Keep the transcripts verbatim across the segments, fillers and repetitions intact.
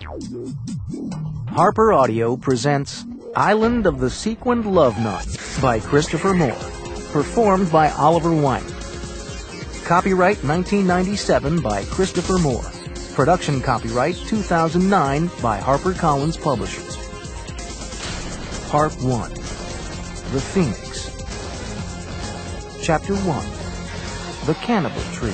Harper Audio presents Island of the Sequined Love Knot by Christopher Moore, performed by Oliver Wyman. Copyright nineteen ninety-seven by Christopher Moore. Production copyright two thousand nine by HarperCollins Publishers. Part one. The Phoenix. Chapter one. The Cannibal Tree.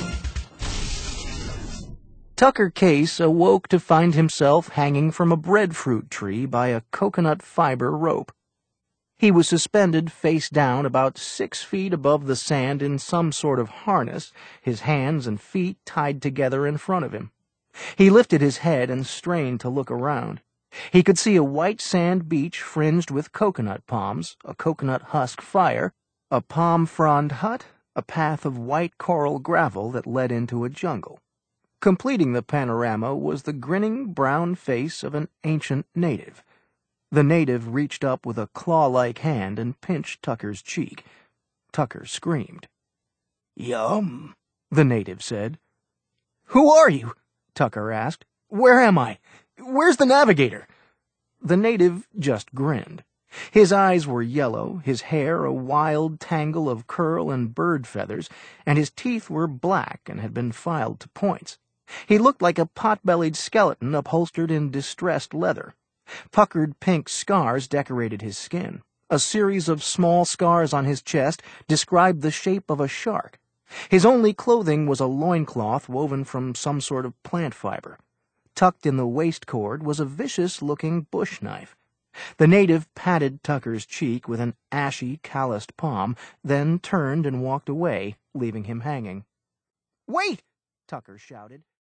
Tucker Case awoke to find himself hanging from a breadfruit tree by a coconut fiber rope. He was suspended face down about six feet above the sand in some sort of harness, his hands and feet tied together in front of him. He lifted his head and strained to look around. He could see a white sand beach fringed with coconut palms, a coconut husk fire, a palm frond hut, a path of white coral gravel that led into a jungle. Completing the panorama was the grinning brown face of an ancient native. The native reached up with a claw-like hand and pinched Tucker's cheek. Tucker screamed. "Yum," the native said. "Who are you?" Tucker asked. "Where am I? Where's the navigator?" The native just grinned. His eyes were yellow, his hair a wild tangle of curl and bird feathers, and his teeth were black and had been filed to points. He looked like a pot-bellied skeleton upholstered in distressed leather. Puckered pink scars decorated his skin. A series of small scars on his chest described the shape of a shark. His only clothing was a loincloth woven from some sort of plant fiber. Tucked in the waist cord was a vicious-looking bush knife. The native patted Tucker's cheek with an ashy, calloused palm, then turned and walked away, leaving him hanging. "Wait!" Tucker shouted.